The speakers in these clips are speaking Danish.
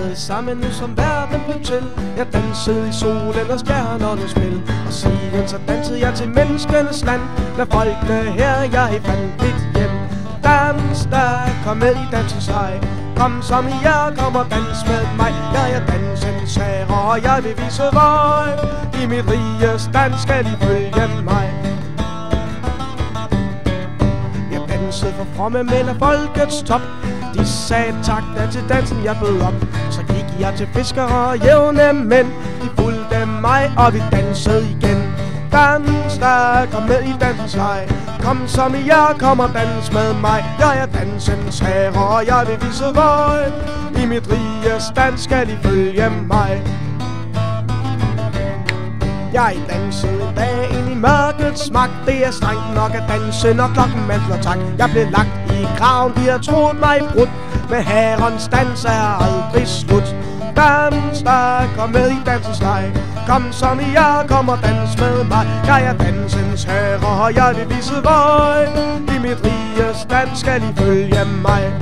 dansede sammen nu som verden blev til. Jeg dansede i solen og stjernernes spil, og siden så dansede jeg til menneskenes land. Med folkene her jeg fandt mit hjem. Dans der, kom med i dansens leg. Kom som i jer, kom og dans med mig. Jeg er dansens herre, og jeg vil vise vej. I mit riges dans skal I følge mig. Jeg dansede for fromme mænd af folkets top. De sagde tak da til dansen jeg bød op. Så gik jeg til fiskere og jævne mænd. De fulgte mig, og vi dansede igen. Dans der, kom med i dansens leg. Kom som i jer, kom og dans med mig. Jeg er dansens herre, og jeg vil vise vej. I mit riges dans skal I følge mig. Jeg dansede en dag ind i mørkets magt. Det er strengt nok at danse, når klokken man slår tak. Jeg blev lagt i graven, de har troet mig brudt. Men herrens dans er aldrig slut. Dans der, kom med i dansens leg. Kom som i jer, kom og dans med mig. Jeg er dansens herre, og jeg vil vise vej. I mit riges dans skal I følge mig.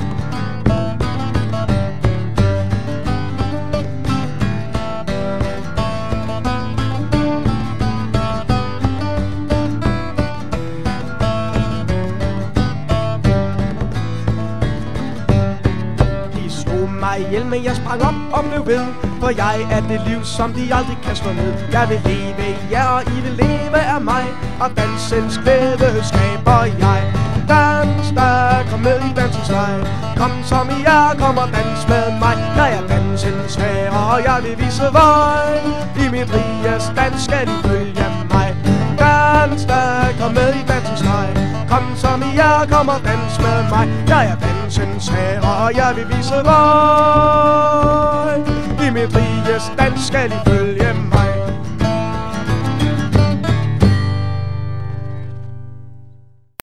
ihjel, men jeg sprang op og blev ved. For jeg er det liv, som de aldrig kan slå ned. Jeg vil leve i jer, og I vil leve af mig. Og dansens glæde skaber jeg. Dans, der, kom med i dansens leg. Kom som i jer, kom og dans med mig. Jeg er dansens herre, og jeg vil vise vej. I mit riges dans skal I følge mig. Dans, der, kom med i dansens leg. Kom som i jer, kom og dans med mig. Jeg er dansens herre, og jeg vil vise vej. I mit riges dans skal I følge